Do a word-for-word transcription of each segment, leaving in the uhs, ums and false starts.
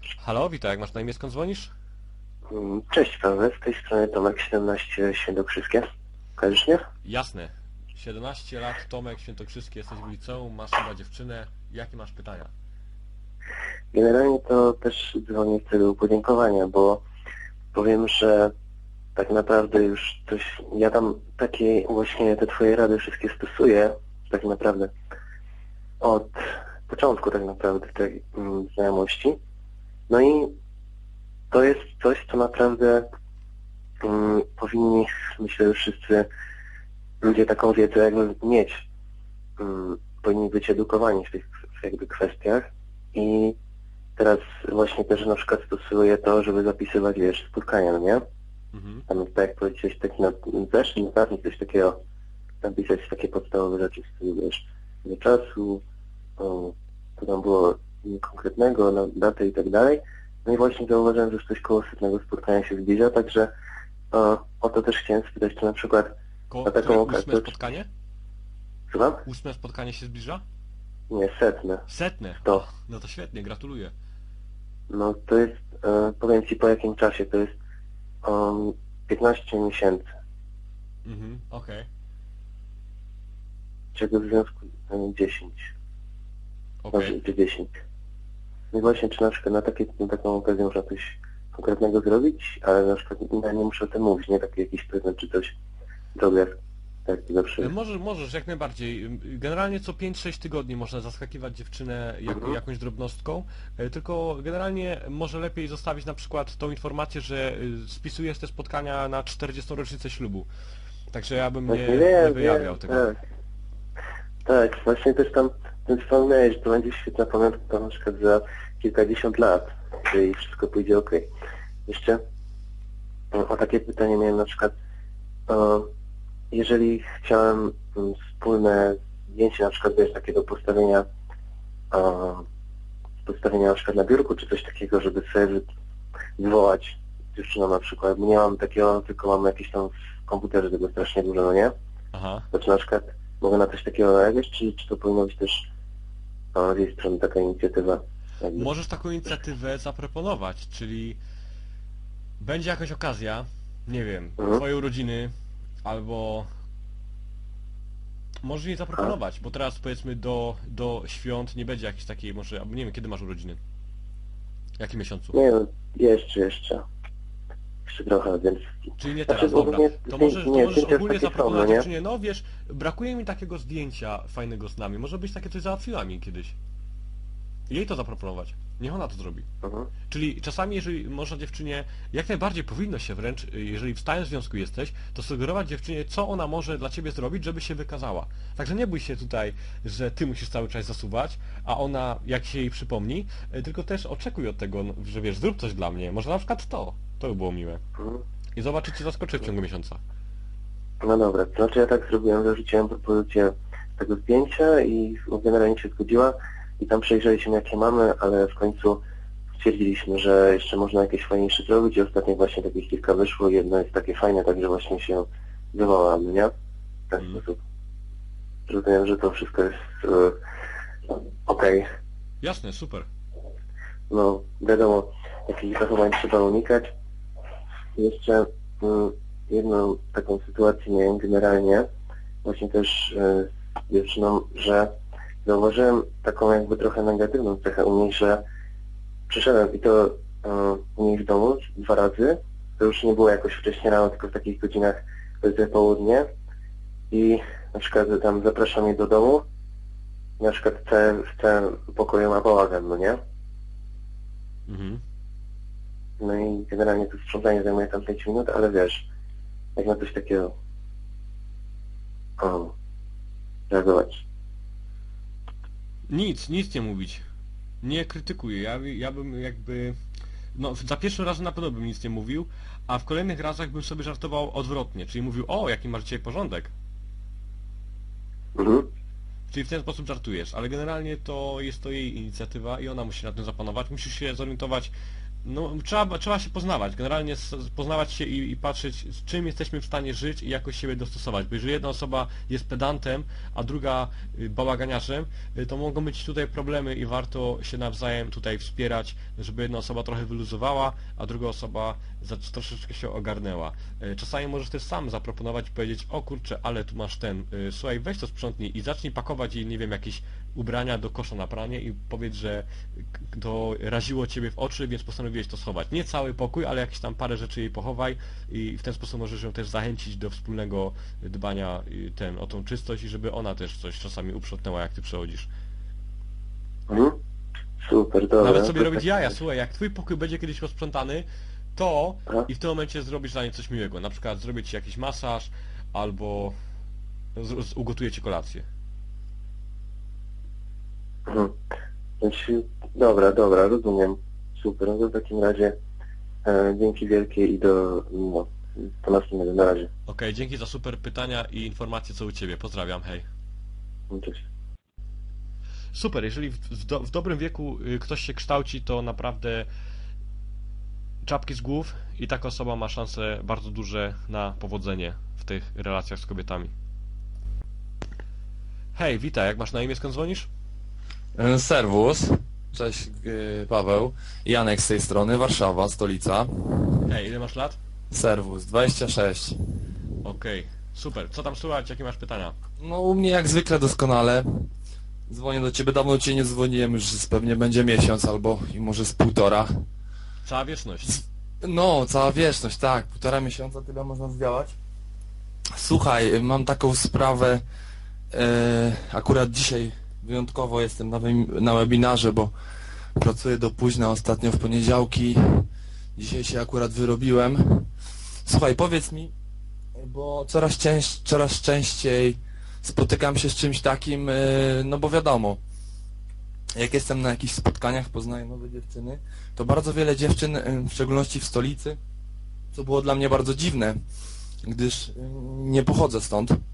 Halo, witaj, jak masz na imię, skąd dzwonisz? Mm, Cześć Paweł, z tej strony Tomek siedemnaście Świętokrzyskie. Kojarzysz mnie? Jasne. siedemnaście lat, Tomek, Świętokrzyskie, jesteś w liceum, masz chyba dziewczynę. Jakie masz pytania? Generalnie to też dzwonię w celu podziękowania, bo powiem, że tak naprawdę już coś, ja tam takie właśnie te twoje rady wszystkie stosuję, tak naprawdę od początku tak naprawdę tej mm, znajomości. No i to jest coś, co naprawdę mm, powinni, myślę, że wszyscy ludzie taką wiedzę jakby mieć. Mm, powinni być edukowani w tych jakby kwestiach i teraz właśnie też na przykład stosuję to, żeby zapisywać, wiesz, spotkania, no nie? Mhm. Tam tak jak powiedziałeś, taki na zeszły notatnik, coś takiego, napisać takie podstawowe rzeczy w stylu, wiesz, do czasu, o, co tam było konkretnego, na datę i tak dalej. No i właśnie zauważyłem, że już coś koło setnego spotkania się zbliża, także o, o to też chciałem spytać, czy na przykład Ko na które taką ósme okazję... spotkanie? Słucham? Ósme spotkanie się zbliża? Nie, setne. Setne. To. No to świetnie, gratuluję. No to jest, e, powiem Ci po jakim czasie, to jest um, piętnaście miesięcy, Mhm, okej. czego w związku e, dziesięć, Okej. może czy dziesięć. No i właśnie, czy na przykład na, takie, na taką okazję można coś konkretnego zrobić, ale na przykład ja nie muszę o tym mówić, nie? Taki jakiś prezent czy coś, drobiazg, tak zawsze. E, Możesz, możesz, jak najbardziej. Generalnie co pięć sześć tygodni można zaskakiwać dziewczynę jak, Mhm. jakąś drobnostką, e, tylko generalnie może lepiej zostawić na przykład tą informację, że y, spisujesz te spotkania na czterdziestą rocznicę ślubu. Także ja bym nie, Właśnie nie wiem, wyjawiał wiem, tego. tak. Tak, właśnie też tam ten wspomniałeś, że to będzie świetna pamiątka na przykład za kilkadziesiąt lat, jeżeli wszystko pójdzie ok. Jeszcze o, o takie pytanie miałem na przykład, o, jeżeli chciałem mm, wspólne zdjęcie na przykład wiesz, takie do postawienia o, postawienia na przykład na biurku, czy coś takiego, żeby sobie wy- wywołać dziewczyną na przykład, bo nie mam takiego, tylko mam jakieś tam w komputerze tego strasznie dużo, no nie? Aha. To czy na przykład mogę na coś takiego reagować, czy, czy to powinno być też o, z jej strony taka inicjatywa? Jakby. Możesz taką inicjatywę zaproponować, czyli będzie jakaś okazja, nie wiem, Mhm. twojej urodziny, albo możesz jej zaproponować, bo teraz powiedzmy do, do świąt nie będzie jakiejś takiej, może, albo nie wiem, kiedy masz urodziny? W jakim miesiącu? Nie no, jeszcze, jeszcze. Jeszcze trochę, więc... Czyli nie Znaczy, teraz, dobra. ogólnie To zdję- możesz, to nie, możesz zdjęcia ogólnie takie są, zaproponować no nie? dziewczynie, no wiesz, brakuje mi takiego zdjęcia fajnego z nami, może byś takie coś załatwiła mi kiedyś. Jej to zaproponować. Niech ona to zrobi. Mhm. Czyli czasami, jeżeli można dziewczynie, jak najbardziej powinno się wręcz, jeżeli w stałym związku jesteś, to sugerować dziewczynie, co ona może dla ciebie zrobić, żeby się wykazała. Także nie bój się tutaj, że ty musisz cały czas zasuwać, a ona, jak się jej przypomni, y, tylko też oczekuj od tego, no, że wiesz, zrób coś dla mnie, może na przykład to. To by było miłe. Mhm. I zobacz, czy cię zaskoczy w ciągu miesiąca. No dobra, to znaczy ja tak zrobiłem, zarzuciłem propozycję tego zdjęcia i generalnie się zgodziła i tam przejrzeliśmy jakie mamy, ale w końcu stwierdziliśmy, że jeszcze można jakieś fajniejsze zrobić i ostatnio właśnie takich kilka wyszło i jedno jest takie fajne, także właśnie się wywołamy, nie? W ten Mm. sposób. Rozumiem, że to wszystko jest e, okej. Jasne, super. No wiadomo, jakich zachowań trzeba unikać. Jeszcze mm, jedną taką sytuację miałem generalnie, właśnie też e, z dziewczyną, że zauważyłem taką jakby trochę negatywną cechę u niej, że przyszedłem i to e, u niej w domu dwa razy, to już nie było jakoś wcześniej rano, tylko w takich godzinach powiedzmy południe i na przykład tam zapraszam jej do domu, na przykład w całym, w całym pokoju ma bałagan, no nie? Mhm. No i generalnie to sprzątanie zajmuje tam pięć minut, ale wiesz, jak na coś takiego o, reagować. Nic, nic nie mówić. Nie krytykuję. Ja, ja bym jakby... No, za pierwszym razem na pewno bym nic nie mówił, a w kolejnych razach bym sobie żartował odwrotnie, czyli mówił, o, jaki masz dzisiaj porządek. Mhm. Czyli w ten sposób żartujesz, ale generalnie to jest to jej inicjatywa i ona musi na tym zapanować. Musisz się zorientować, No, trzeba, trzeba się poznawać, generalnie s- poznawać się i, i patrzeć, z czym jesteśmy w stanie żyć i jakoś siebie dostosować, bo jeżeli jedna osoba jest pedantem, a druga y, bałaganiarzem, y, to mogą być tutaj problemy i warto się nawzajem tutaj wspierać, żeby jedna osoba trochę wyluzowała, a druga osoba za, troszeczkę się ogarnęła. Y, Czasami możesz też sam zaproponować i powiedzieć, o kurczę, ale tu masz ten, y, słuchaj, weź to sprzątnij i zacznij pakować jej, nie wiem, jakieś ubrania do kosza na pranie i powiedz, że k- to raziło ciebie w oczy, więc postanowiłeś to schować. Nie cały pokój, ale jakieś tam parę rzeczy jej pochowaj i w ten sposób możesz ją też zachęcić do wspólnego dbania y, ten, o tą czystość i żeby ona też coś czasami uprzątnęła, jak ty przechodzisz. Mhm. Super, dobra. Nawet sobie to robić tak- jaja, słuchaj, jak twój pokój będzie kiedyś rozsprzątany, to Aha. i w tym momencie zrobisz dla niej coś miłego. Na przykład zrobię ci jakiś masaż albo z, z, ugotuję ci kolację. Mhm. Znaczy, dobra, dobra, rozumiem. Super, no to w takim razie e, dzięki wielkie i do, no, do następnego, na razie. Okej, dzięki za super pytania i informacje co u ciebie. Pozdrawiam, hej. Cześć. Super, jeżeli w, w, do, w dobrym wieku y, ktoś się kształci, to naprawdę czapki z głów i taka osoba ma szanse bardzo duże na powodzenie w tych relacjach z kobietami. Hej, witaj, jak masz na imię, skąd dzwonisz? E, Serwus, cześć e, Paweł, Janek z tej strony, Warszawa, stolica. Hej, ile masz lat? Serwus, dwadzieścia sześć. Okej, super, co tam słychać, jakie masz pytania? No u mnie jak zwykle doskonale. Dzwonię do ciebie, dawno cię nie dzwoniłem, już z- pewnie będzie miesiąc albo i może z półtora. Cała wieczność. No, cała wieczność, tak, półtora miesiąca, tyle można zdziałać. Słuchaj, mam taką sprawę, e, akurat dzisiaj wyjątkowo jestem na, wem- na webinarze, bo pracuję do późna, ostatnio w poniedziałki, dzisiaj się akurat wyrobiłem. Słuchaj, powiedz mi, bo coraz, częś, coraz częściej spotykam się z czymś takim, e, no bo wiadomo, jak jestem na jakichś spotkaniach, poznaję nowe dziewczyny, to bardzo wiele dziewczyn, e, w szczególności w stolicy, co było dla mnie bardzo dziwne, gdyż e, nie pochodzę stąd, e,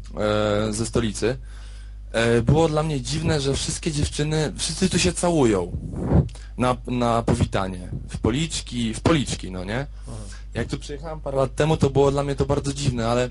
ze stolicy, e, było dla mnie dziwne, że wszystkie dziewczyny, wszyscy tu się całują na, na powitanie, w policzki, w policzki, no nie? Jak tu przyjechałem parę lat temu, to było dla mnie to bardzo dziwne, ale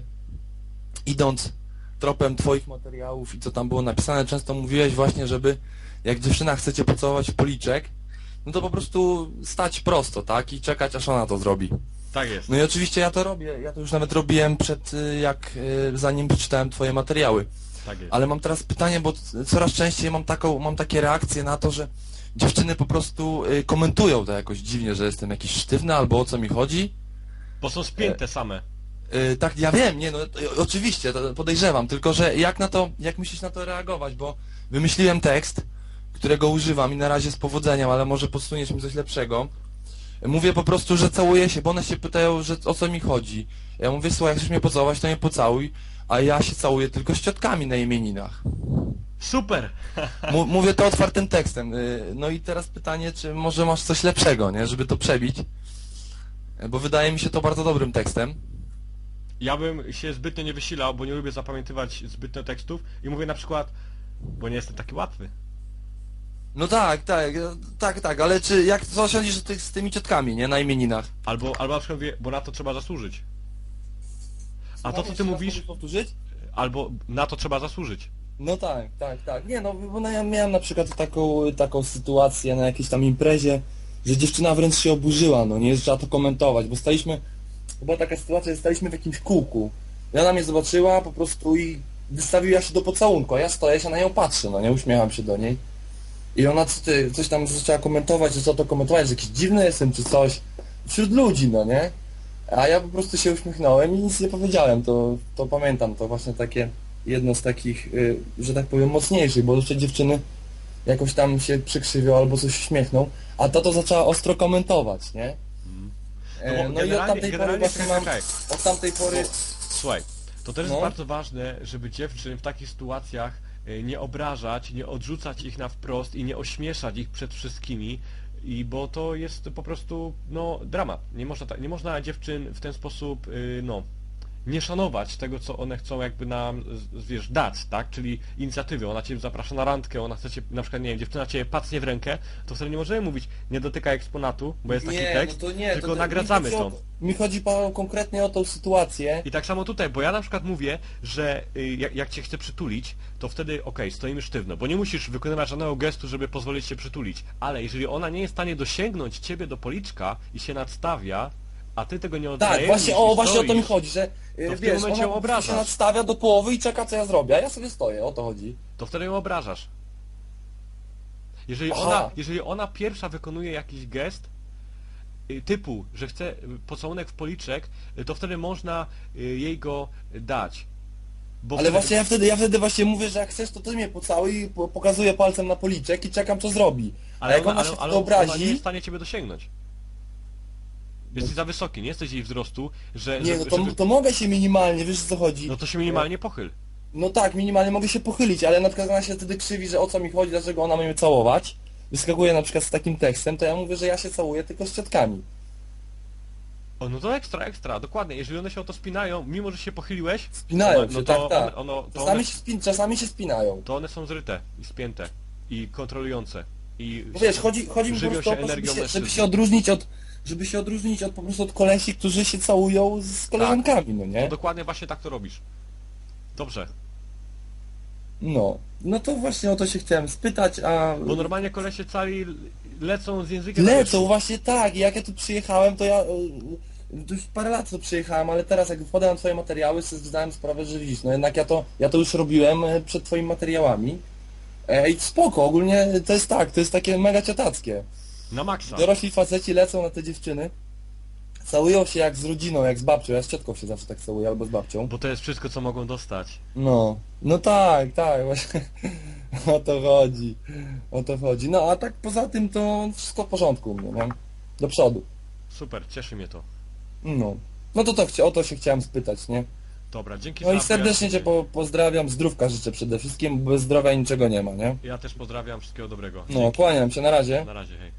idąc tropem twoich materiałów i co tam było napisane, często mówiłeś właśnie, żeby jak dziewczyna chce cię pocałować w policzek, no to po prostu stać prosto, tak? I czekać, aż ona to zrobi. Tak jest. No i oczywiście ja to robię, ja to już nawet robiłem przed, y, jak, y, zanim przeczytałem twoje materiały. Tak jest. Ale mam teraz pytanie, bo c- coraz częściej mam taką, mam takie reakcje na to, że dziewczyny po prostu y, komentują to jakoś dziwnie, że jestem jakiś sztywny albo o co mi chodzi. Bo są spięte same. Y, tak, ja wiem, nie no, y, oczywiście, to podejrzewam, tylko że jak na to, jak myślisz na to reagować, bo wymyśliłem tekst, którego używam i na razie z powodzeniem, ale może podsuniesz mi coś lepszego. Mówię po prostu, że całuję się, bo one się pytają, że o co mi chodzi. Ja mówię, słuchaj, jak chcesz mnie pocałować, to mnie pocałuj, a ja się całuję tylko z ciotkami na imieninach. Super! M- mówię to otwartym tekstem. Y, No i teraz pytanie, czy może masz coś lepszego, nie, żeby to przebić? Bo wydaje mi się to bardzo dobrym tekstem. Ja bym się zbytnio nie wysilał, bo nie lubię zapamiętywać zbytnio tekstów i mówię na przykład, bo nie jestem taki łatwy. No tak, tak, tak, tak, ale czy jak co sądzisz z, ty, z tymi ciotkami, nie, na imieninach? Albo, albo na przykład mówię, bo na to trzeba zasłużyć. A to co ty mówisz, powtórzyć? albo na to trzeba zasłużyć. No tak, tak, tak. Nie no, bo no ja miałem na przykład taką, taką sytuację na jakiejś tam imprezie, że dziewczyna wręcz się oburzyła, no nie, że trzeba to komentować, bo staliśmy, była taka sytuacja, że staliśmy w jakimś kółku. I ona mnie zobaczyła po prostu i wystawiła się do pocałunku, a ja stoję się na nią patrzę, no nie, uśmiecham się do niej. I ona co ty, coś tam zaczęła komentować, że co to komentować, że jakiś dziwny jestem czy coś, wśród ludzi, no nie? A ja po prostu się uśmiechnąłem i nic nie powiedziałem, to, to pamiętam, to właśnie takie jedno z takich, y, że tak powiem, mocniejszych, bo jeszcze dziewczyny jakoś tam się przykrzywią albo coś uśmiechną, a ta to zaczęła ostro komentować, nie? E, bo No i od generalnie- tamtej pory generalnie właśnie czekaj, mam, czekaj. od tamtej pory, Słuchaj, to też No. jest bardzo ważne, żeby dziewczyn w takich sytuacjach y, nie obrażać, nie odrzucać ich na wprost i nie ośmieszać ich przed wszystkimi, i bo to jest po prostu, no, dramat. Nie można, ta- nie można dziewczyn w ten sposób, y, no, nie szanować tego, co one chcą jakby nam, z- wiesz, dać, tak? Czyli inicjatywy. Ona cię zaprasza na randkę, ona chce cię, na przykład, nie wiem, dziewczyna cię pacnie w rękę, to wtedy nie możemy mówić, nie dotykaj eksponatu, bo jest taki Nie, tekst, no to nie, tylko to, to, nagradzamy mi chodzi to. o, mi chodzi, Paweł, konkretnie o tą sytuację. I tak samo tutaj, bo ja na przykład mówię, że y, jak, jak cię chcę przytulić, to wtedy okej, stoimy sztywno, bo nie musisz wykonywać żadnego gestu, żeby pozwolić się przytulić, ale jeżeli ona nie jest w stanie dosięgnąć ciebie do policzka i się nadstawia, a ty tego nie oddajesz, Tak, właśnie, i o, właśnie o to stoisz, mi chodzi, że y, to w tym wiesz, momencie ona ją po prostu się obrażasz. nadstawia do połowy i czeka, co ja zrobię, a ja sobie stoję, o to chodzi. to wtedy ją obrażasz. Jeżeli Aha. ona, jeżeli ona pierwsza wykonuje jakiś gest, y, typu, że chce y, pocałunek w policzek, y, to wtedy można y, jej go dać. Bo Ale wtedy- właśnie ja wtedy, ja wtedy właśnie mówię, że jak chcesz, to ty mnie pocałuj i po- pokazuję palcem na policzek i czekam, co zrobi. A Ale jak ona, ona ale, się ale tylko ona nie obrazi... jest w stanie ciebie dosięgnąć. Jesteś za wysoki, nie jesteś jej wzrostu, że... Nie, że, no to, żeby, to mogę się minimalnie, wiesz o co chodzi? no to się minimalnie pochyl. No tak, minimalnie mogę się pochylić, ale na przykład ona się wtedy krzywi, że o co mi chodzi, dlaczego ona ma mnie całować. Wyskakuje na przykład z takim tekstem, to ja mówię, że ja się całuję tylko z ciotkami. O, no to ekstra, ekstra, dokładnie. Jeżeli one się o to spinają, mimo że się pochyliłeś, Spinają ono, się, no tak, to, tak. One, ono, to, one, Czasami się, spin, czasami się spinają. to one są zryte i spięte i kontrolujące. I No wiesz, chodzi, chodzi mi po żywią prostu o się to, żeby energią się, żeby mężczyzny. się odróżnić od... Żeby się odróżnić od po prostu od kolesi, którzy się całują z koleżankami, no To nie? dokładnie właśnie tak to robisz. Dobrze. No. No to właśnie o to się chciałem spytać, a... Bo normalnie kolesie cali lecą z językiem na Lecą, wierzchu. właśnie tak. I jak ja tu przyjechałem, to ja... y, y, to już parę lat tu przyjechałem, ale teraz jak wkładałem twoje materiały, sobie zdałem sprawę, że widzisz, no jednak ja to, ja to już robiłem e, przed twoimi materiałami. E, I spoko, ogólnie to jest tak, to jest takie mega ciotackie. Na maksa. Dorośli faceci lecą na te dziewczyny, całują się jak z rodziną, jak z babcią. Ja z ciotką się zawsze tak całuję, albo z babcią. Bo to jest wszystko, co mogą dostać. No, no tak, tak, właśnie o to chodzi, o to chodzi. No a tak poza tym to wszystko w porządku u mnie, nie? Do przodu. Super, cieszy mnie to. No, no to, to chcia- o to się chciałem spytać, nie? Dobra, dzięki No za i serdecznie Cię wyjaśnienie. po, pozdrawiam, zdrówka życzę przede wszystkim, bo bez zdrowia niczego nie ma, nie? Ja też pozdrawiam, wszystkiego dobrego. No, Dzięki. kłaniam się, na razie. Na razie, hej.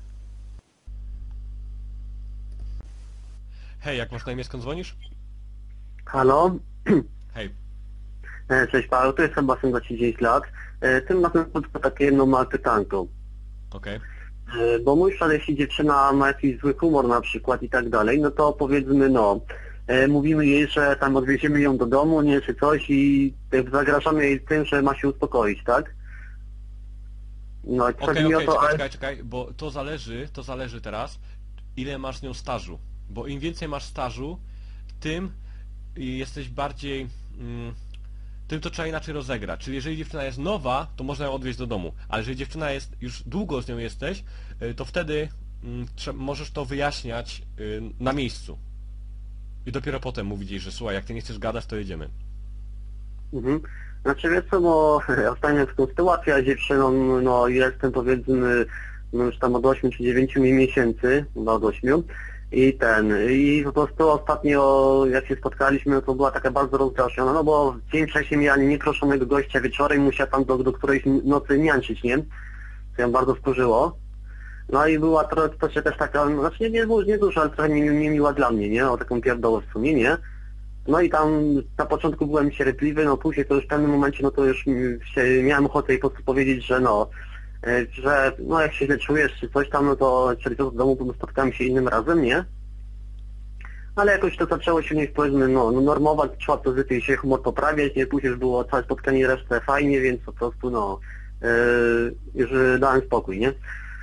Hej, jak masz na imię, skąd dzwonisz? Halo? Hej. E, Cześć Paweł, to jest Sebastian, dwadzieścia dziewięć lat. E, Tym razem tylko takie jedno małe pytanko. Okej. E, Bo mój szal, jeśli dziewczyna ma jakiś zły humor na przykład i tak dalej, no to powiedzmy no, e, mówimy jej, że tam odwieziemy ją do domu, nie, czy coś i e, zagrażamy jej tym, że ma się uspokoić, tak? No i Okej, chodzi mi okej, o to, czekaj, ale... czekaj, czekaj, bo to zależy, to zależy teraz, ile masz z nią stażu. Bo im więcej masz stażu, tym jesteś bardziej... Mm, tym to trzeba inaczej rozegrać. Czyli jeżeli dziewczyna jest nowa, to można ją odwieźć do domu. Ale jeżeli dziewczyna jest, już długo z nią jesteś, y, to wtedy mm, trze- możesz to wyjaśniać y, na miejscu. I dopiero potem mówić jej, że słuchaj, jak ty nie chcesz gadać, to jedziemy. Mhm. Znaczy wiesz co, bo ostatnio taką sytuację z dziewczyną, no jestem powiedzmy no już tam od ośmiu czy dziewięciu miesięcy, chyba od ośmiu i ten, i po prostu ostatnio jak się spotkaliśmy, no to była taka bardzo rozgrzeszona, no bo dzień wcześniej miała nieproszonego gościa wieczorem i musiała tam do, do którejś nocy niańczyć, nie? Co ją bardzo wkurzyło. No i była to, to się też taka, no, znaczy nie, nie, nie dużo, ale trochę nie- niemiła dla mnie, nie? O taką pierdołę w sumie, nie? No i tam na początku byłem cierpliwy, no później to już w pewnym momencie, no to już mi się, miałem ochotę jej po prostu powiedzieć, że no, e, że no jak się źle czujesz czy coś tam, no to czyli to w domu bo spotkałem się innym razem, nie? Ale jakoś to zaczęło się nie powiedzmy, no, no normować, trzeba to zwykle się humor poprawiać, nie? Później już było całe spotkanie i resztę fajnie, więc po prostu no, e, już dałem spokój, nie?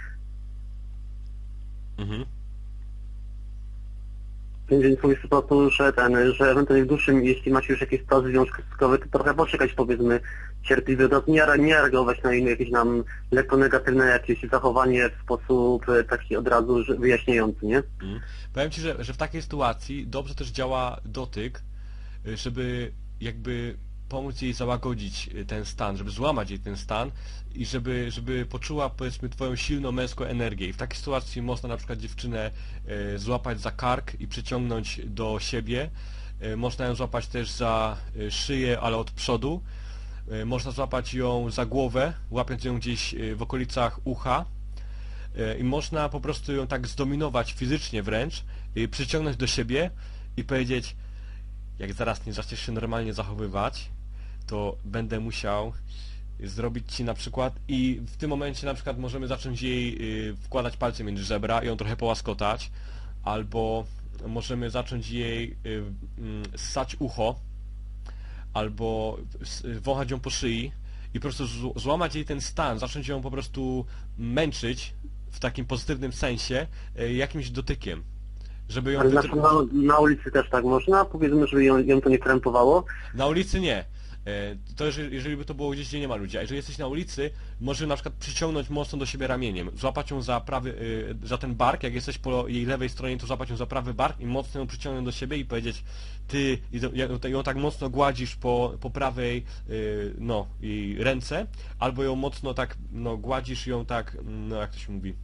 Mhm. Więc mówisz po prostu, że ten, że ewentualnie w dłuższym, jeśli macie już jakieś stazy związkowe, to trochę poczekać powiedzmy cierpliwie, to nie, nie reagować na inne jakieś nam lekko negatywne jakieś zachowanie w sposób e, taki od razu że- wyjaśniający, nie? Mm. Powiem Ci, że, że w takiej sytuacji dobrze też działa dotyk, y, żeby jakby pomóc jej załagodzić y, ten stan, żeby złamać jej ten stan i żeby, żeby poczuła powiedzmy Twoją silną męską energię. I w takiej sytuacji można na przykład dziewczynę y, złapać za kark i przyciągnąć do siebie. Y, Można ją złapać też za y, szyję, ale od przodu. Y, Można złapać ją za głowę, łapiąc ją gdzieś y, w okolicach ucha. E, i można po prostu ją tak zdominować fizycznie wręcz, i przyciągnąć do siebie i powiedzieć: jak zaraz nie zaczniesz się normalnie zachowywać, to będę musiał zrobić ci na przykład i w tym momencie na przykład możemy zacząć jej y, wkładać palce między żebra i ją trochę połaskotać, albo możemy zacząć jej y, y, ssać ucho, albo y, wąchać ją po szyi i po prostu zł- złamać jej ten stan, zacząć ją po prostu męczyć w takim pozytywnym sensie y, jakimś dotykiem, żeby ją Ale wytr- znaczy na, na ulicy też tak można? Powiedzmy, żeby ją, ją to nie krępowało? Na ulicy nie. E, To jeżeli, jeżeli by to było gdzieś, gdzie nie ma ludzi, a jeżeli jesteś na ulicy, może na przykład przyciągnąć mocno do siebie ramieniem, złapać ją za prawy, y, za ten bark, jak jesteś po jej lewej stronie, to złapać ją za prawy bark i mocno ją przyciągnąć do siebie i powiedzieć, ty, i to- ją, ją tak mocno gładzisz po, po prawej, y, no, jej ręce, albo ją mocno tak, no, gładzisz ją tak, no, jak to się mówi,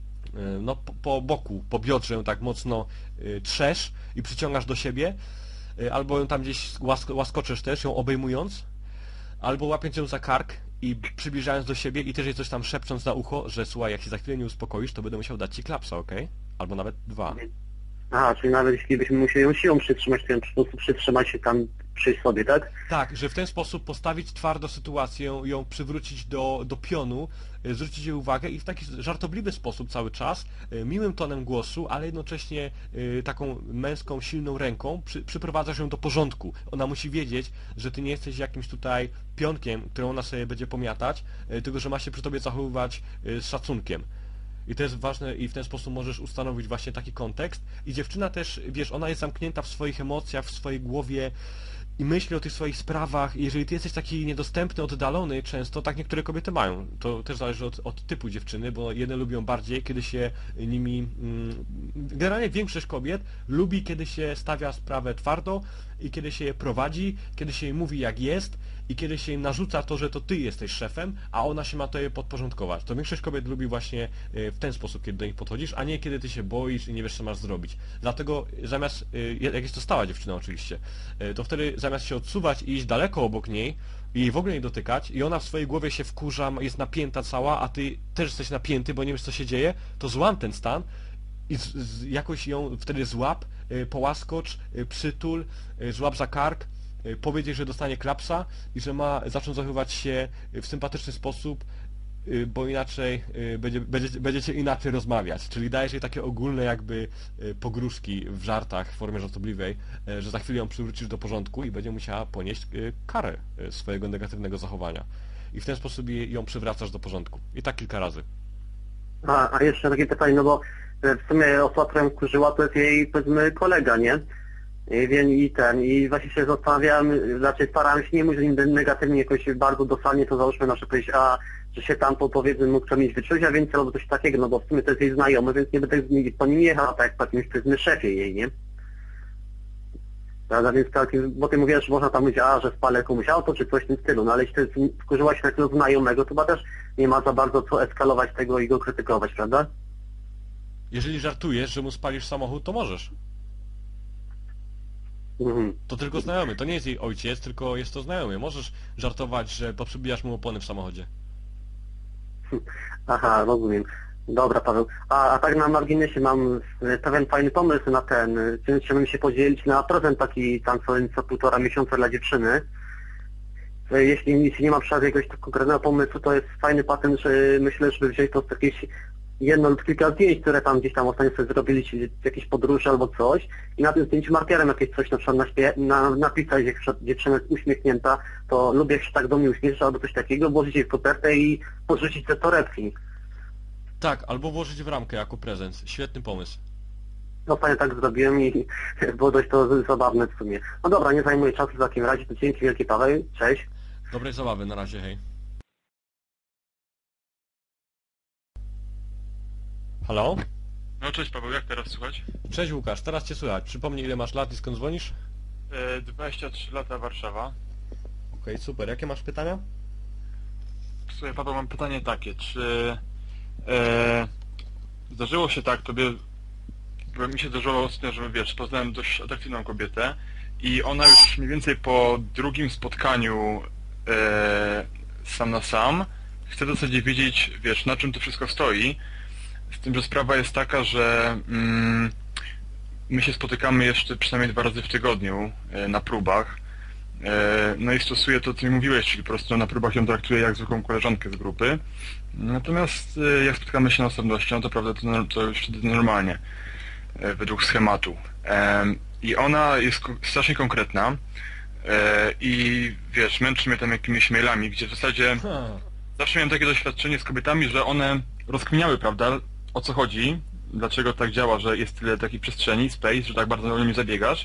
y, no, po, po boku, po biodrze ją tak mocno y, trzesz i przyciągasz do siebie, y, albo ją tam gdzieś łask łaskoczesz też, ją obejmując, albo łapiąc ją za kark i przybliżając do siebie i też jej coś tam szepcząc na ucho, że słuchaj, jak się za chwilę nie uspokoisz, to będę musiał dać ci klapsa, okej? Albo nawet dwa. Aha, czyli nawet jeśli byśmy musieli ją siłą przytrzymać, to ją po prostu przytrzymać się tam przy sobie, tak? Tak, że w ten sposób postawić twardo sytuację, ją przywrócić do, do pionu, y, zwrócić jej uwagę i w taki żartobliwy sposób cały czas, y, miłym tonem głosu, ale jednocześnie y, taką męską, silną ręką przy, przyprowadzasz ją do porządku. Ona musi wiedzieć, że ty nie jesteś jakimś tutaj pionkiem, którą ona sobie będzie pomiatać, y, tylko że ma się przy tobie zachowywać y, z szacunkiem. I to jest ważne i w ten sposób możesz ustanowić właśnie taki kontekst. I dziewczyna też, wiesz, ona jest zamknięta w swoich emocjach, w swojej głowie i myśli o tych swoich sprawach. I jeżeli ty jesteś taki niedostępny, oddalony często, tak niektóre kobiety mają. To też zależy od, od typu dziewczyny, bo jedne lubią bardziej, kiedy się nimi... Mm, generalnie większość kobiet lubi, kiedy się stawia sprawę twardo i kiedy się je prowadzi, kiedy się jej mówi jak jest i kiedy się im narzuca to, że to ty jesteś szefem, a ona się ma to je podporządkować. To większość kobiet lubi właśnie y, w ten sposób, kiedy do nich podchodzisz, a nie kiedy ty się boisz i nie wiesz, co masz zrobić. Dlatego zamiast, y, jak jest to stała dziewczyna oczywiście, y, to wtedy zamiast się odsuwać i iść daleko obok niej i jej w ogóle nie dotykać i ona w swojej głowie się wkurza, jest napięta cała, a ty też jesteś napięty, bo nie wiesz, co się dzieje, to złam ten stan i z, z, jakoś ją wtedy złap, y, połaskocz, y, przytul, y, złap za kark, y, powiedzieć, że dostanie klapsa i że ma zacząć zachowywać się w sympatyczny sposób, y, bo inaczej y, będzie, będziecie, będziecie inaczej rozmawiać. Czyli dajesz jej takie ogólne jakby y, pogróżki w żartach, w formie żartobliwej, y, że za chwilę ją przywrócisz do porządku i będzie musiała ponieść y, karę y, swojego negatywnego zachowania. I w ten sposób jej- ją przywracasz do porządku. I tak kilka razy. A, a jeszcze takie pytanie, no bo e, w sumie osoba, która ją kurzyła, to jest jej, powiedzmy, kolega, nie? I, wiem, i ten, i właśnie się zastanawiałem, znaczy starałem się nie mówić o nim negatywnie, jakoś bardzo dosadnie, to załóżmy na przykład powiedzieć, a że się tam po, powiedzmy mógł to mieć wyczucia więcej albo coś takiego, no bo w sumie to jest jej znajomy, więc nie będę z nim- po nim jechał, tak jak po jakimś, powiedzmy, szefie jej, nie? Prawda, więc tak, bo ty mówisz, że można tam mówić, a, że spalę komuś auto, czy coś w tym stylu, no ale jeśli to jest, wkurzyła się takiego znajomego, to chyba też nie ma za bardzo co eskalować tego i go krytykować, prawda? Jeżeli żartujesz, że mu spalisz samochód, to możesz. Mhm. To tylko znajomy, to nie jest jej ojciec, tylko jest to znajomy. Możesz żartować, że poprzybijasz mu opony w samochodzie. Aha, rozumiem. Dobra, Paweł. A, a tak na marginesie mam e, pewien fajny pomysł na ten, e, czy chciałbym się podzielić na prezent taki tam co, co półtora miesiąca dla dziewczyny. E, Jeśli, jeśli nie ma przykład jakiegoś tak konkretnego pomysłu, to jest fajny patent, że myślę, żeby wziąć to z jakieś jedno lub kilka zdjęć, które tam gdzieś tam ostatnio sobie zrobili, czy jakieś podróże albo coś i na tym zdjęciu markerem jakieś coś na przykład naśpie, na, napisać, jak na przykład dziewczyna jest uśmiechnięta, to lubię jak się tak do mnie uśmieszysz albo coś takiego, włożyć jej w kopertę i podrzucić te torebki. Tak, albo włożyć w ramkę jako prezent. Świetny pomysł. No fajnie tak zrobiłem i było dość to zabawne w sumie. No dobra, nie zajmuję czasu w takim razie, to dzięki wielkie, Paweł, cześć. Dobrej zabawy, na razie, hej. Halo? No cześć Paweł, jak teraz słuchać? Cześć Łukasz, teraz cię słychać. Przypomnij, ile masz lat i skąd dzwonisz? E, dwadzieścia trzy lata, Warszawa. Okej, super. Jakie masz pytania? Słuchaj Paweł, mam pytanie takie, czy e, zdarzyło się tak tobie, bo mi się zdarzyło ostatnio, że wiesz, poznałem dość atrakcyjną kobietę i ona już mniej więcej po drugim spotkaniu e, sam na sam chce w zasadzie wiedzieć, wiesz, na czym to wszystko stoi. Z tym, że sprawa jest taka, że mm, my się spotykamy jeszcze przynajmniej dwa razy w tygodniu e, na próbach. E, No i stosuję to, co mi mówiłeś, czyli po prostu na próbach ją traktuję jak zwykłą koleżankę z grupy. Natomiast e, jak spotykamy się na osobnością, to prawda, to, no- to już wtedy normalnie, e, według schematu. E, I ona jest ko- strasznie konkretna e, i wiesz, męczy mnie tam jakimiś mailami, gdzie w zasadzie Ha. zawsze miałem takie doświadczenie z kobietami, że one rozkminiały, prawda, o co chodzi, dlaczego tak działa, że jest tyle takiej przestrzeni, space, że tak bardzo o nie zabiegasz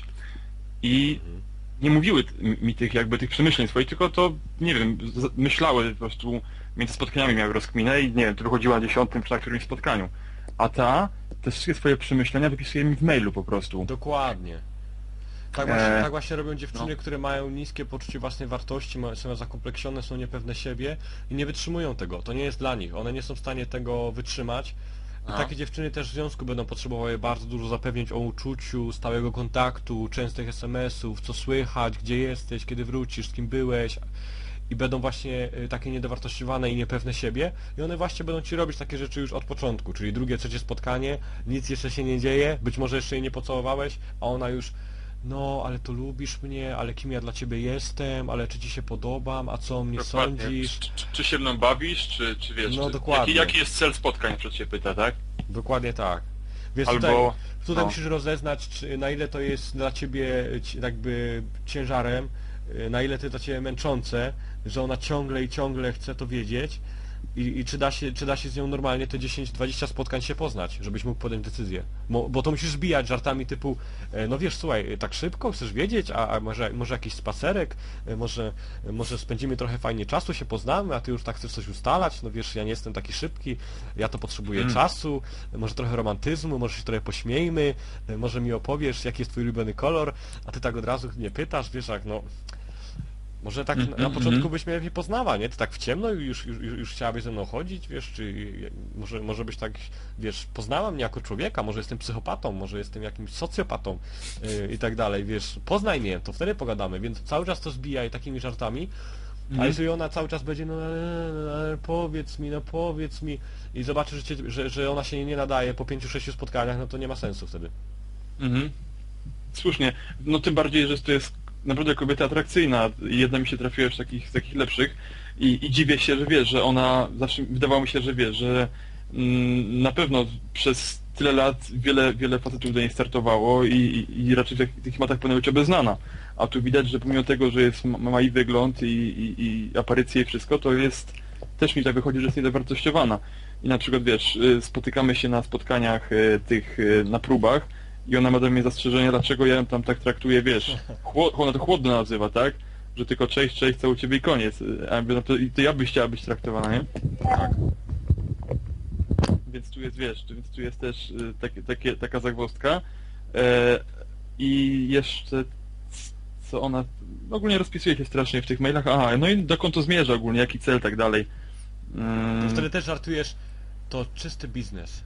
i nie mówiły t- mi tych jakby tych przemyśleń swoich, tylko to, nie wiem, z- myślały po prostu, między spotkaniami miały rozkminę i nie wiem, to wychodziła na dziesiątym czy na którymś spotkaniu. A ta te wszystkie swoje przemyślenia wypisuje mi w mailu po prostu. Dokładnie. Tak właśnie, Eee, tak właśnie robią dziewczyny, no. które mają niskie poczucie własnej wartości, mają, są zakompleksione, są niepewne siebie i nie wytrzymują tego. To nie jest dla nich. One nie są w stanie tego wytrzymać. I A. takie dziewczyny też w związku będą potrzebowały bardzo dużo zapewnień o uczuciu, stałego kontaktu, częstych es em esów, co słychać, gdzie jesteś, kiedy wrócisz, z kim byłeś. I będą właśnie y, takie niedowartościowane i niepewne siebie i one właśnie będą ci robić takie rzeczy już od początku, czyli drugie, trzecie spotkanie, nic jeszcze się nie dzieje, być może jeszcze jej nie pocałowałeś, a ona już no, ale to lubisz mnie, ale kim ja dla ciebie jestem, ale czy ci się podobam, a co o mnie Dokładnie. sądzisz? Czy, czy, czy się mną bawisz, czy, czy wiesz, No, czy, dokładnie. Jaki, jaki jest cel spotkań, przed się pyta, tak? Dokładnie tak. Więc Albo- tutaj, tutaj no. musisz rozeznać, czy, na ile to jest dla ciebie ci- jakby ciężarem, y, na ile to jest dla ciebie męczące, że ona ciągle i ciągle chce to wiedzieć i, i czy, da się, czy da się z nią normalnie te dziesięć dwadzieścia spotkań się poznać, żebyś mógł podjąć decyzję. Bo, bo to musisz zbijać żartami typu, e, no wiesz, słuchaj, tak szybko chcesz wiedzieć, a, a może, może jakiś spacerek, e, może, może spędzimy trochę fajnie czasu, się poznamy, a ty już tak chcesz coś ustalać, no wiesz, ja nie jestem taki szybki, ja to potrzebuję Mm. czasu, e, może trochę romantyzmu, może się trochę pośmiejmy, e, może mi opowiesz, jaki jest twój ulubiony kolor, a ty tak od razu mnie pytasz, wiesz, jak no... Może tak na, na Mhm, początku mhm. byś mnie lepiej poznała, nie? Ty tak w ciemno i już, już, już chciałabyś ze mną chodzić, wiesz, czy może, może byś tak, wiesz, poznała mnie jako człowieka, może jestem psychopatą, może jestem jakimś socjopatą yy, i tak dalej, wiesz, poznaj mnie, to wtedy pogadamy, więc cały czas to zbijaj takimi żartami, a Mhm. jeżeli ona cały czas będzie, no ale, ale powiedz mi, no powiedz mi i zobaczy, że, cię, że, że ona się nie nadaje po pięciu, sześciu spotkaniach, no to nie ma sensu wtedy. Mhm. Słusznie. No tym bardziej, że to jest naprawdę kobieta atrakcyjna. Jedna mi się trafiła z takich, z takich lepszych i, i dziwię się, że wiesz, że ona zawsze wydawało mi się, że wiesz, że mm, na pewno przez tyle lat wiele, wiele facetów do niej startowało i, i, i raczej w tych, tych matach powinna być obeznana. A tu widać, że pomimo tego, że jest, ma, ma i wygląd i, i, i aparycję i wszystko, to jest też mi tak wychodzi, że jest niedowartościowana. I na przykład wiesz, y, spotykamy się na spotkaniach y, tych y, na próbach i ona ma do mnie zastrzeżenia, dlaczego ja ją tam tak traktuję, wiesz, chłod, ona to chłodno nazywa, tak? Że tylko cześć, cześć, co u ciebie i koniec. A ja mówię, no to, to ja byś chciała być traktowana, nie? Tak. Więc tu jest, wiesz, więc tu jest też y, takie, takie, taka zagwozdka. E, I jeszcze c- co ona ogólnie rozpisuje się strasznie w tych mailach. Aha, no i dokąd to zmierza ogólnie, jaki cel, tak dalej. To Mm, wtedy też żartujesz, to czysty biznes.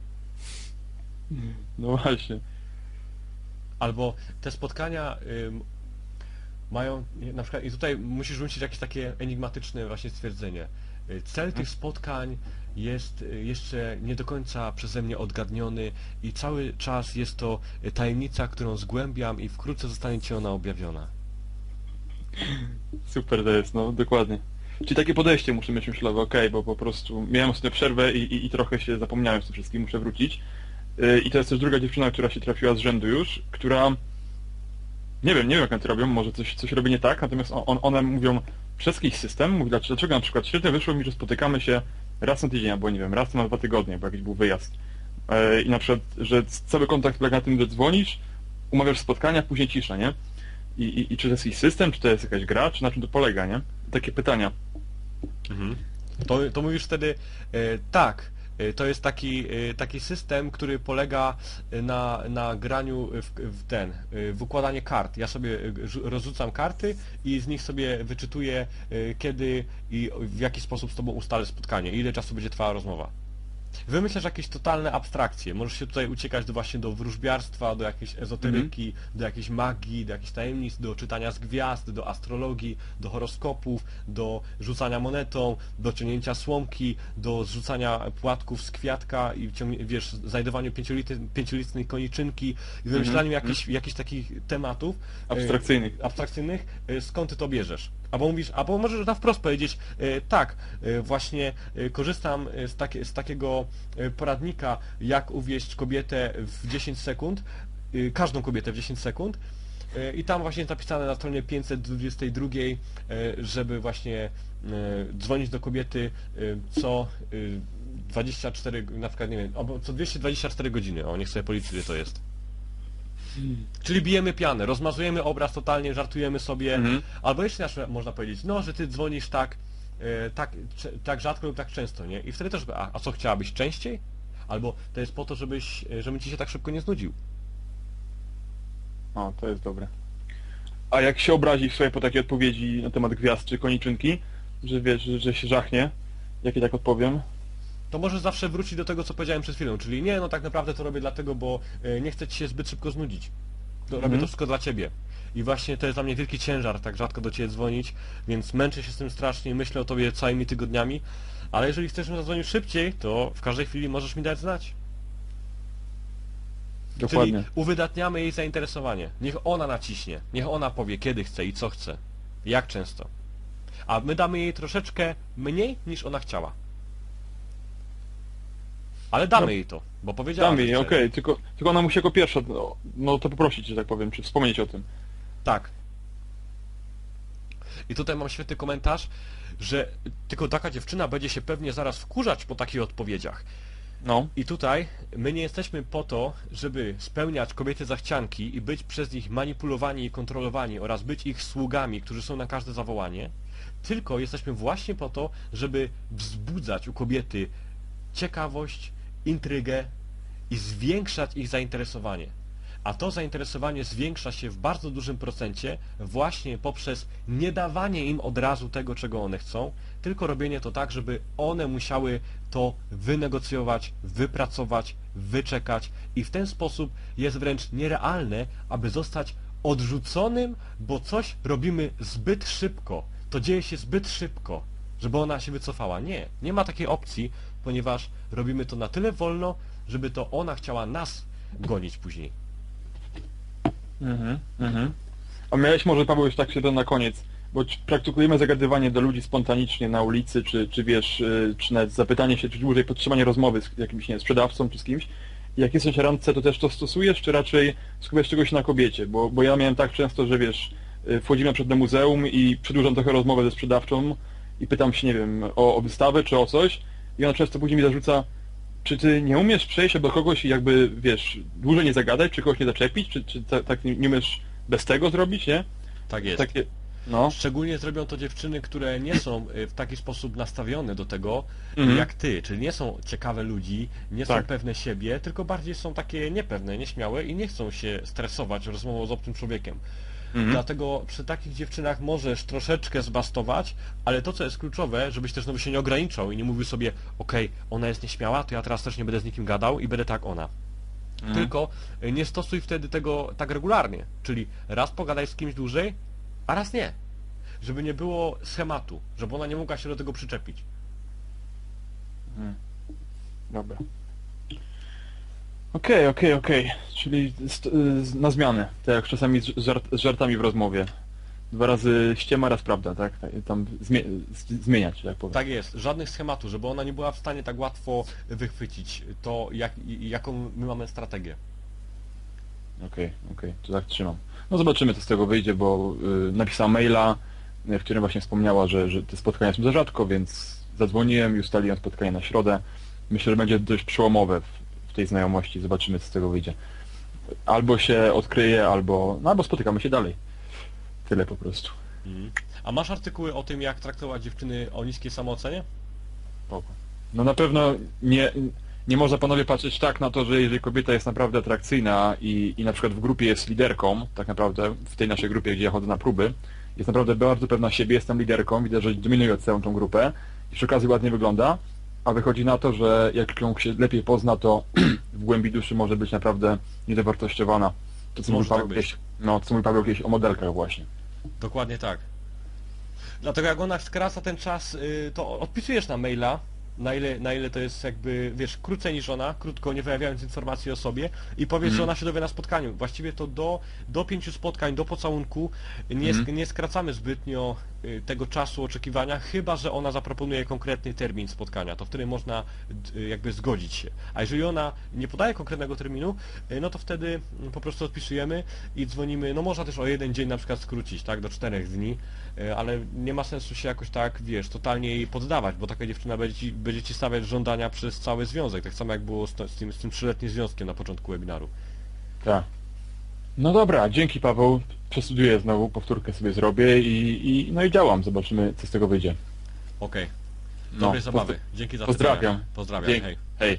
no właśnie. Albo te spotkania ym, mają, na przykład, i tutaj musisz rzucić jakieś takie enigmatyczne właśnie stwierdzenie. Y, Cel tych spotkań jest y, jeszcze nie do końca przeze mnie odgadniony i cały czas jest to y, tajemnica, którą zgłębiam i wkrótce zostanie ci ona objawiona. Super to jest, no dokładnie. Czyli takie podejście muszę mieć myślowe, okej, bo po prostu miałem ostatnio przerwę i, i, i trochę się zapomniałem z tym wszystkim, muszę wrócić. Yy, I to jest też druga dziewczyna, która się trafiła z rzędu już, która... Nie wiem, nie wiem jak one to robią, może coś, coś robi nie tak, natomiast on, one mówią przez jakiś system, mówi dlaczego, dlaczego na przykład świetnie wyszło mi, że spotykamy się raz na tydzień, albo nie wiem, raz na dwa tygodnie, bo jakiś był wyjazd. Yy, I na przykład, że cały kontakt polega na tym, że dzwonisz, umawiasz spotkania, później cisza, nie? I, i, I czy to jest jakiś system, czy to jest jakaś gra, czy na czym to polega, nie? Takie pytania. To, to mówisz wtedy, e, tak, e, to jest taki, e, taki system, który polega na, na graniu w, w ten, e, w układanie kart. Ja sobie e, rzu- rozrzucam karty i z nich sobie wyczytuję, e, kiedy i w jaki sposób z tobą ustalę spotkanie, ile czasu będzie trwała rozmowa. Wymyślasz jakieś totalne abstrakcje. Możesz się tutaj uciekać do właśnie do wróżbiarstwa, do jakiejś ezoteryki, mm. do jakiejś magii, do jakichś tajemnic, do czytania z gwiazd, do astrologii, do horoskopów, do rzucania monetą, do ciągnięcia słomki, do zrzucania płatków z kwiatka i ciągnie, wiesz, znajdowaniu pięciolistnej koniczynki i wymyślaniu mm. jakichś, jakichś takich tematów abstrakcyjnych. E, abstrakcyjnych. E, skąd ty to bierzesz? Albo mówisz, albo możesz na wprost powiedzieć, e, tak, e, właśnie e, korzystam z, takie, z takiego e, poradnika, jak uwieść kobietę w dziesięć sekund, e, każdą kobietę w dziesięć sekund e, i tam właśnie jest napisane na stronie pięćset dwadzieścia dwa, e, żeby właśnie e, dzwonić do kobiety e, co e, dwadzieścia cztery, na przykład, nie wiem, albo co dwieście dwadzieścia cztery godziny, o, niech sobie policzy, ile to jest. Czyli bijemy pianę, rozmazujemy obraz totalnie, żartujemy sobie, mhm. albo jeszcze raz można powiedzieć, no, że ty dzwonisz tak, e, tak, cze, tak rzadko lub tak często, nie? I wtedy też, a, a co, chciałabyś częściej? Albo to jest po to, żebyś, żebym ci się tak szybko nie znudził. O, to jest dobre. A jak się obrazisz sobie po takiej odpowiedzi na temat gwiazd czy koniczynki, że wiesz, że, że się żachnie, jak ja tak odpowiem? To możesz zawsze wrócić do tego, co powiedziałem przed chwilą, czyli nie, no tak naprawdę to robię dlatego, bo nie chcę ci się zbyt szybko znudzić. To robię mm. to wszystko dla ciebie. I właśnie to jest dla mnie wielki ciężar, tak rzadko do ciebie dzwonić, więc męczę się z tym strasznie, myślę o tobie całymi tygodniami, ale jeżeli chcesz mi zadzwonić szybciej, to w każdej chwili możesz mi dać znać. Dokładnie. Czyli uwydatniamy jej zainteresowanie. Niech ona naciśnie, niech ona powie, kiedy chce i co chce, jak często. A my damy jej troszeczkę mniej, niż ona chciała. Ale damy no, jej to, bo powiedziałam. Damy jej, okej, okay. tylko, tylko ona musi jako pierwsza, no, no to poprosić, że tak powiem, czy wspomnieć o tym. Tak. I tutaj mam świetny komentarz, że tylko taka dziewczyna będzie się pewnie zaraz wkurzać po takich odpowiedziach. No. I tutaj my nie jesteśmy po to, żeby spełniać kobiety zachcianki i być przez nich manipulowani i kontrolowani oraz być ich sługami, którzy są na każde zawołanie, tylko jesteśmy właśnie po to, żeby wzbudzać u kobiety ciekawość, intrygę i zwiększać ich zainteresowanie. A to zainteresowanie zwiększa się w bardzo dużym procencie właśnie poprzez nie dawanie im od razu tego, czego one chcą, tylko robienie to tak, żeby one musiały to wynegocjować, wypracować, wyczekać i w ten sposób jest wręcz nierealne, aby zostać odrzuconym, bo coś robimy zbyt szybko. To dzieje się zbyt szybko, żeby ona się wycofała. Nie, nie ma takiej opcji, ponieważ robimy to na tyle wolno, żeby to ona chciała nas gonić później. Mhm, mhm. A miałeś może, Paweł, już tak się to na koniec, bo praktykujemy zagadywanie do ludzi spontanicznie na ulicy, czy, czy wiesz, czy nawet zapytanie się, czy dłużej podtrzymanie rozmowy z jakimś, nie wiem, sprzedawcą, czy z kimś. I jak jesteś na randce, to też to stosujesz, czy raczej skupiasz czegoś na kobiecie? Bo, bo ja miałem tak często, że wiesz, wchodzimy przed do muzeum i przedłużam trochę rozmowę ze sprzedawczą i pytam się, nie wiem, o, o wystawę, czy o coś i ona często później mi zarzuca, czy ty nie umiesz przejść do kogoś i jakby, wiesz, dłużej nie zagadać, czy kogoś nie zaczepić, czy, czy tak, tak nie umiesz bez tego zrobić, nie? Tak jest. Takie, no. Szczególnie zrobią to dziewczyny, które nie są w taki sposób nastawione do tego, Mhm. jak ty, czyli nie są ciekawe ludzi, nie są Tak. pewne siebie, tylko bardziej są takie niepewne, nieśmiałe i nie chcą się stresować rozmową z obcym człowiekiem. Mhm. Dlatego przy takich dziewczynach możesz troszeczkę zbastować, ale to, co jest kluczowe, żebyś też znowu się nie ograniczał i nie mówił sobie, okej, okay, ona jest nieśmiała, to ja teraz też nie będę z nikim gadał i będę tak ona. Mhm. Tylko nie stosuj wtedy tego tak regularnie, czyli raz pogadaj z kimś dłużej, a raz nie. Żeby nie było schematu, żeby ona nie mogła się do tego przyczepić. Mhm. Dobra. Okej, okej, okej. Czyli st- y, na zmianę, tak jak czasami z, żart, z żartami w rozmowie. Dwa razy ściema, raz prawda, tak? Tam zmie- z- zmieniać, że tak powiem. Tak jest, żadnych schematów, żeby ona nie była w stanie tak łatwo wychwycić to, jak, jaką my mamy strategię. Okej, okej, to tak trzymam. No zobaczymy, co z tego wyjdzie, bo y, napisała maila, y, w którym właśnie wspomniała, że, że te spotkania są za rzadko, więc zadzwoniłem i ustaliłem spotkanie na środę. Myślę, że będzie dość przełomowe w, w tej znajomości, zobaczymy, co z tego wyjdzie. Albo się odkryje, albo, no, albo spotykamy się dalej. Tyle po prostu. Mhm. A masz artykuły o tym, jak traktować dziewczyny o niskiej samoocenie? No na pewno nie, nie można, panowie, patrzeć tak na to, że jeżeli kobieta jest naprawdę atrakcyjna i, i na przykład w grupie jest liderką, tak naprawdę w tej naszej grupie, gdzie ja chodzę na próby, jest naprawdę bardzo pewna siebie, jestem liderką, widać, że dominuje całą tą grupę i przy okazji ładnie wygląda, a wychodzi na to, że jak ją się lepiej pozna, to w głębi duszy może być naprawdę niedowartościowana. To co Może mówi Paweł tak być. kiedyś, no, co mówi Paweł kiedyś o modelkach właśnie. Dokładnie tak. Dlatego jak ona skraca ten czas, y, to odpisujesz na maila, na ile, na ile to jest jakby, wiesz, krócej niż ona, krótko, nie wyjawiając informacji o sobie i powiesz, Mhm. że ona się dowie na spotkaniu. Właściwie to do, do pięciu spotkań, do pocałunku nie, sk- Mhm. nie skracamy zbytnio y, tego czasu oczekiwania, chyba że ona zaproponuje konkretny termin spotkania, to wtedy można d- y, jakby zgodzić się. A jeżeli ona nie podaje konkretnego terminu, y, no to wtedy mm, po prostu odpisujemy i dzwonimy, no można też o jeden dzień na przykład skrócić, tak, do czterech dni, y, ale nie ma sensu się jakoś tak, wiesz, totalnie jej poddawać, bo taka dziewczyna będzie ci, będzie ci stawiać żądania przez cały związek, tak samo jak było z, to, z tym, z tym trzyletnim związkiem na początku webinaru. Tak. No dobra, dzięki Paweł. Przestudiuję znowu, powtórkę sobie zrobię i, i no i działam. Zobaczymy, co z tego wyjdzie. Okej. No, Dobrej zabawy. pozdro- Dzięki za Pozdrawiam. pytania. Pozdrawiam. Dzięki. Hej. Hej.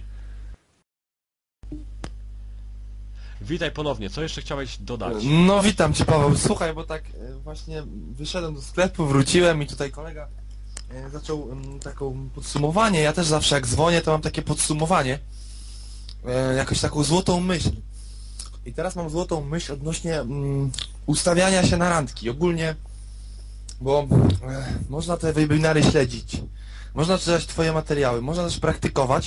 Witaj ponownie. Co jeszcze chciałeś dodać? No witam Cię Paweł, słuchaj, bo tak e, właśnie wyszedłem do sklepu, wróciłem i tutaj kolega e, zaczął mm, taką podsumowanie, ja też zawsze jak dzwonię to mam takie podsumowanie, e, jakąś taką złotą myśl. I teraz mam złotą myśl odnośnie mm, ustawiania się na randki, ogólnie, bo e, można te webinary śledzić, można czytać Twoje materiały, można też praktykować,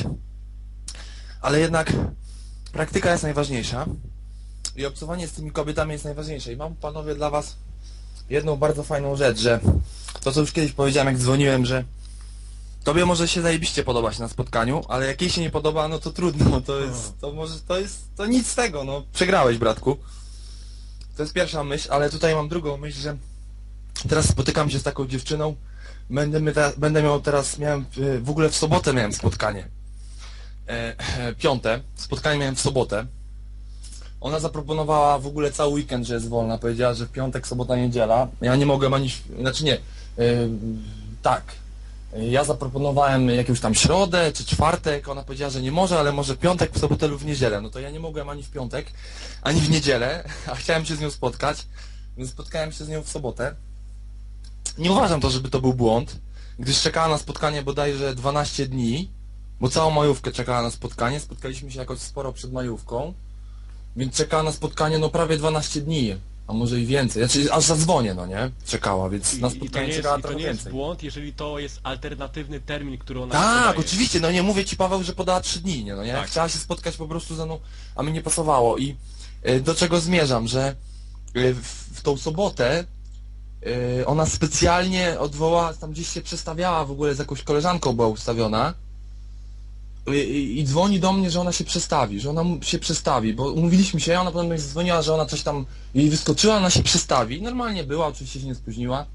ale jednak praktyka jest najważniejsza. I obcowanie z tymi kobietami jest najważniejsze. I mam, panowie, dla was jedną bardzo fajną rzecz, że to, co już kiedyś powiedziałem, jak dzwoniłem, że tobie może się zajebiście podobać na spotkaniu, ale jak jej się nie podoba, no to trudno, to jest, to może, to jest, to nic z tego, no, przegrałeś, bratku. To jest pierwsza myśl, ale tutaj mam drugą myśl, że teraz spotykam się z taką dziewczyną, będę, my teraz, będę miał teraz, miałem, e, w ogóle w sobotę miałem spotkanie. E, e, piąte, spotkanie miałem w sobotę. Ona zaproponowała w ogóle cały weekend, że jest wolna. Powiedziała, że w piątek, sobota, niedziela. Ja nie mogłem ani... Znaczy nie. Yy, tak. Ja zaproponowałem jakąś tam środę czy czwartek. Ona powiedziała, że nie może, ale może piątek, w sobotę lub w niedzielę. No to ja nie mogłem ani w piątek, ani w niedzielę, a chciałem się z nią spotkać. Więc spotkałem się z nią w sobotę. Nie uważam to, żeby to był błąd, gdyż czekała na spotkanie bodajże dwanaście dni, bo całą majówkę czekała na spotkanie. Spotkaliśmy się jakoś sporo przed majówką. Więc czekała na spotkanie no prawie dwanaście dni, a może i więcej. Znaczy aż zadzwonię, no nie? Czekała, więc I, na i to spotkanie nie jest, czekała i to trochę nie jest więcej. błąd, jeżeli to jest alternatywny termin, który ona Tak, podaje. oczywiście, no nie mówię ci, Paweł, że podała trzy dni, nie, no nie? Tak. Chciała się spotkać po prostu ze mną, a mi nie pasowało. I y, do czego zmierzam, że y, w, w tą sobotę y, ona specjalnie odwołała, tam gdzieś się przestawiała, w ogóle z jakąś koleżanką była ustawiona. I, i dzwoni do mnie, że ona się przestawi, że ona mu- się przestawi, bo umówiliśmy się, ona potem dzwoniła, że ona coś tam jej wyskoczyła, ona się przestawi. Normalnie była, oczywiście się nie spóźniła.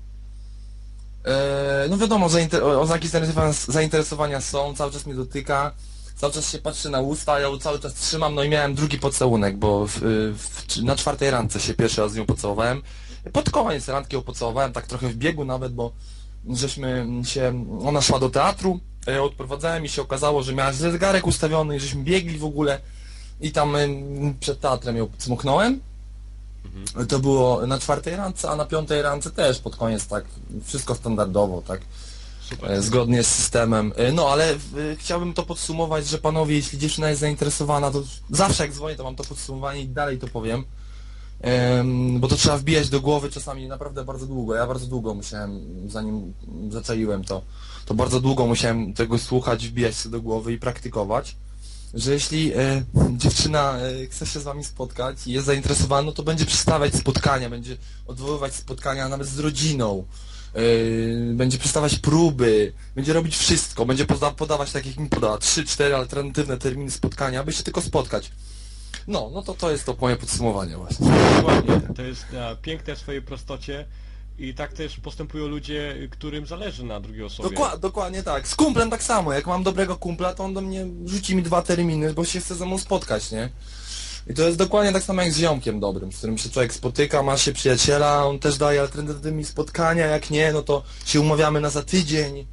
Eee, no wiadomo, zainter- o- oznaki zainteresowania, zainteresowania są, cały czas mnie dotyka, cały czas się patrzy na usta, ja ją cały czas trzymam, no i miałem drugi pocałunek, bo w, w, na czwartej randce się pierwszy raz z nią pocałowałem. Pod koniec randki ją pocałowałem, tak trochę w biegu nawet, bo żeśmy się, ona szła do teatru, ja ją odprowadzałem i się okazało, że miała źle zegarek ustawiony i żeśmy biegli w ogóle i tam ym, przed teatrem ją cmoknąłem. To było na czwartej randce, a na piątej randce też pod koniec tak, wszystko standardowo, tak, Super. e, zgodnie z systemem. E, No ale e, chciałbym to podsumować, że panowie, jeśli dziewczyna jest zainteresowana, to zawsze jak dzwonię, to mam to podsumowanie i dalej to powiem. Em, bo to trzeba wbijać do głowy czasami naprawdę bardzo długo. Ja bardzo długo musiałem, zanim zaczaiłem to, to bardzo długo musiałem tego słuchać, wbijać sobie do głowy i praktykować, że jeśli e, dziewczyna e, chce się z wami spotkać i jest zainteresowana, no to będzie przestawiać spotkania, będzie odwoływać spotkania nawet z rodziną, e, będzie przestawiać próby, będzie robić wszystko, będzie poda podawać, tak jak mi podała, trzy cztery alternatywne terminy spotkania, aby się tylko spotkać. No, no to to jest to moje podsumowanie właśnie. Dokładnie. To jest e, piękne w swojej prostocie i tak też postępują ludzie, którym zależy na drugiej osobie. Dokła dokładnie tak. Z kumplem tak samo. Jak mam dobrego kumpla, to on do mnie rzuci mi dwa terminy, bo się chce ze mną spotkać, nie? I to jest dokładnie tak samo jak z ziomkiem dobrym, z którym się człowiek spotyka, ma się przyjaciela, on też daje alternatywne spotkania, jak nie, no to się umawiamy na za tydzień.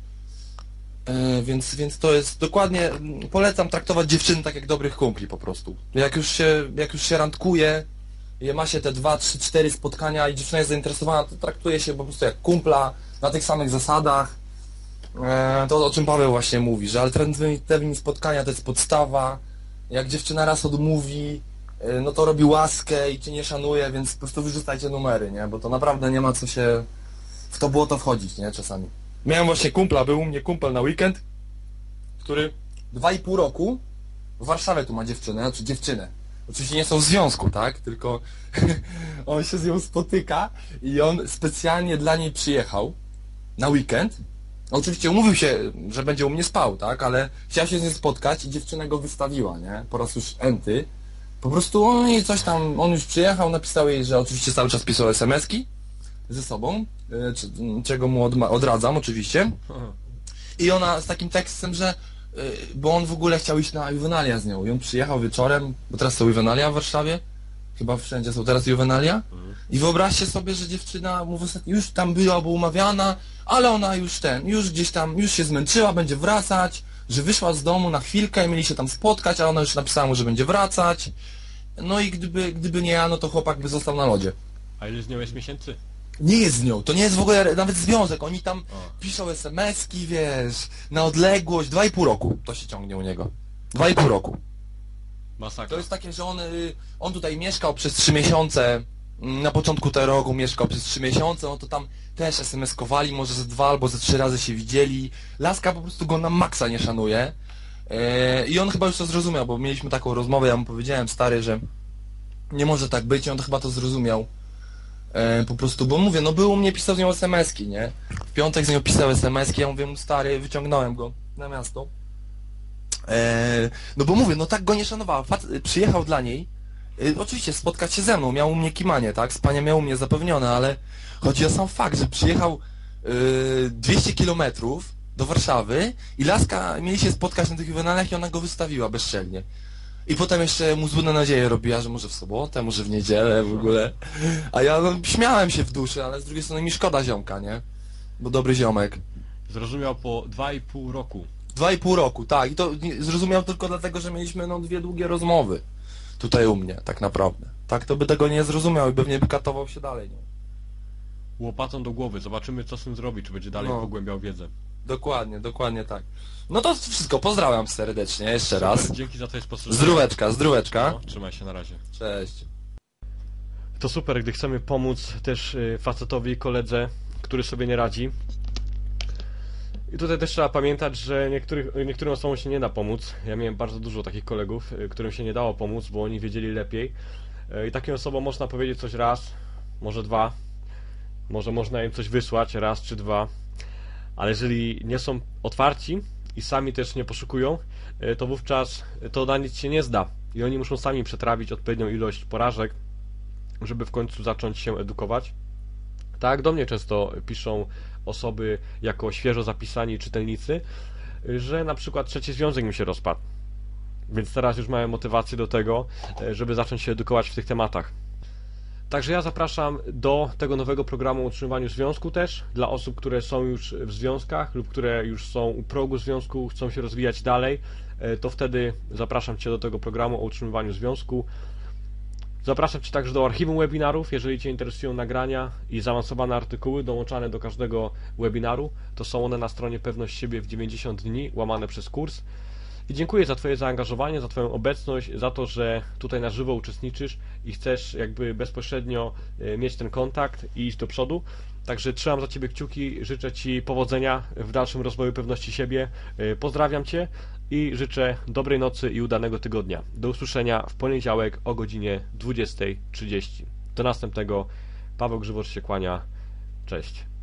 E, więc, więc to jest dokładnie, polecam traktować dziewczyny tak jak dobrych kumpli po prostu. Jak już się, jak już się randkuje, i ma się te dwa, trzy, cztery spotkania i dziewczyna jest zainteresowana, to traktuje się po prostu jak kumpla, na tych samych zasadach. E, to o czym Paweł właśnie mówi, że alternatywny termin spotkania to jest podstawa. Jak dziewczyna raz odmówi, e, no to robi łaskę i cię nie szanuje, więc po prostu wyrzucajcie numery, nie? Bo to naprawdę nie ma co się w to błoto wchodzić, nie? Czasami. Miałem właśnie kumpla, był u mnie kumpel na weekend, który dwa i pół roku w Warszawie tu ma dziewczynę, znaczy dziewczynę. Oczywiście nie są w związku, tak? Tylko on się z nią spotyka i on specjalnie dla niej przyjechał na weekend. Oczywiście umówił się, że będzie u mnie spał, tak? Ale chciał się z nią spotkać i dziewczyna go wystawiła, nie? Po raz już enty. Po prostu on jej coś tam, on już przyjechał, napisał jej, że oczywiście cały czas pisał es em eski ze sobą, y, czy- czego mu odma- odradzam oczywiście. I ona z takim tekstem, że y, bo on w ogóle chciał iść na juwenalia z nią i on przyjechał wieczorem, bo teraz są juwenalia w Warszawie, chyba wszędzie są teraz juwenalia. I wyobraźcie sobie, że dziewczyna mu w ostatnim, już tam była bo umawiana, ale ona już ten, już gdzieś tam, już się zmęczyła, będzie wracać, że wyszła z domu na chwilkę i mieli się tam spotkać, a ona już napisała mu, że będzie wracać. No i gdyby, gdyby nie ja, no to chłopak by został na lodzie. A ile z nią jest miesięcy? Nie jest z nią, to nie jest w ogóle nawet związek, oni tam piszą es em eski, wiesz, na odległość, dwa i pół roku to się ciągnie u niego. Dwa i pół roku. Masakra. To jest takie, że on, y, on tutaj mieszkał przez trzy miesiące, mm, na początku tego roku mieszkał przez trzy miesiące, no to tam też es em eskowali, może ze dwa albo ze trzy razy się widzieli. Laska po prostu go na maksa nie szanuje. E, I on chyba już to zrozumiał, bo mieliśmy taką rozmowę, ja mu powiedziałem, stary, że nie może tak być i on to chyba to zrozumiał. E, po prostu, bo mówię, no był u mnie, pisał z nią es em eski, nie? W piątek z nią pisał es em eski, ja mówię mu, stary, wyciągnąłem go na miasto. E, no bo mówię, no tak go nie szanowała. Fac- przyjechał dla niej, e, oczywiście spotkać się ze mną, miał u mnie kimanie, tak? Spanie miał u mnie zapewnione, ale chodzi o sam fakt, że przyjechał e, dwieście kilometrów do Warszawy i laska mieli się spotkać na tych juwenaliach i ona go wystawiła bezczelnie. I potem jeszcze mu złudne nadzieje robiła, że może w sobotę, może w niedzielę w ogóle. A ja no, śmiałem się w duszy, ale z drugiej strony mi szkoda ziomka, nie? Bo dobry ziomek. Zrozumiał po dwa i pół roku. Dwa i pół roku, tak. I to nie- zrozumiał tylko dlatego, że mieliśmy no dwie długie rozmowy. Tutaj u mnie, tak naprawdę. Tak to by tego nie zrozumiał i pewnie by katował się dalej, nie? Łopatą do głowy, zobaczymy co z tym zrobi, czy będzie dalej No. pogłębiał wiedzę. Dokładnie, dokładnie tak. No to wszystko, pozdrawiam serdecznie jeszcze raz. Super, dzięki za to spostrzeżenie. Zdróweczka, zdróweczka. No, trzymaj się, na razie. Cześć. To super, gdy chcemy pomóc też y, facetowi, koledze, który sobie nie radzi. I tutaj też trzeba pamiętać, że niektórych, niektórym osobom się nie da pomóc. Ja miałem bardzo dużo takich kolegów, y, którym się nie dało pomóc, bo oni wiedzieli lepiej. Y, I takim osobom można powiedzieć coś raz, może dwa, może można im coś wysłać raz czy dwa, ale jeżeli nie są otwarci i sami też nie poszukują, y, to wówczas to na nic się nie zda. I oni muszą sami przetrawić odpowiednią ilość porażek, żeby w końcu zacząć się edukować. Tak, do mnie często piszą osoby jako świeżo zapisani czytelnicy, że na przykład trzeci związek mi się rozpadł. Więc teraz już mają motywację do tego, żeby zacząć się edukować w tych tematach. Także ja zapraszam do tego nowego programu o utrzymywaniu związku też, dla osób, które są już w związkach lub które już są u progu związku, chcą się rozwijać dalej, to wtedy zapraszam Cię do tego programu o utrzymywaniu związku. Zapraszam Cię także do archiwum webinarów, jeżeli Cię interesują nagrania i zaawansowane artykuły dołączane do każdego webinaru, to są one na stronie Pewność Siebie w dziewięćdziesiąt dni, łamane przez kurs. I dziękuję za Twoje zaangażowanie, za Twoją obecność, za to, że tutaj na żywo uczestniczysz i chcesz jakby bezpośrednio e, mieć ten kontakt i iść do przodu. Także trzymam za Ciebie kciuki, życzę Ci powodzenia w dalszym rozwoju pewności siebie. E, Pozdrawiam Cię i życzę dobrej nocy i udanego tygodnia. Do usłyszenia w poniedziałek o godzinie dwudziestej trzydzieści. Do następnego. Paweł Grzywocz się kłania. Cześć.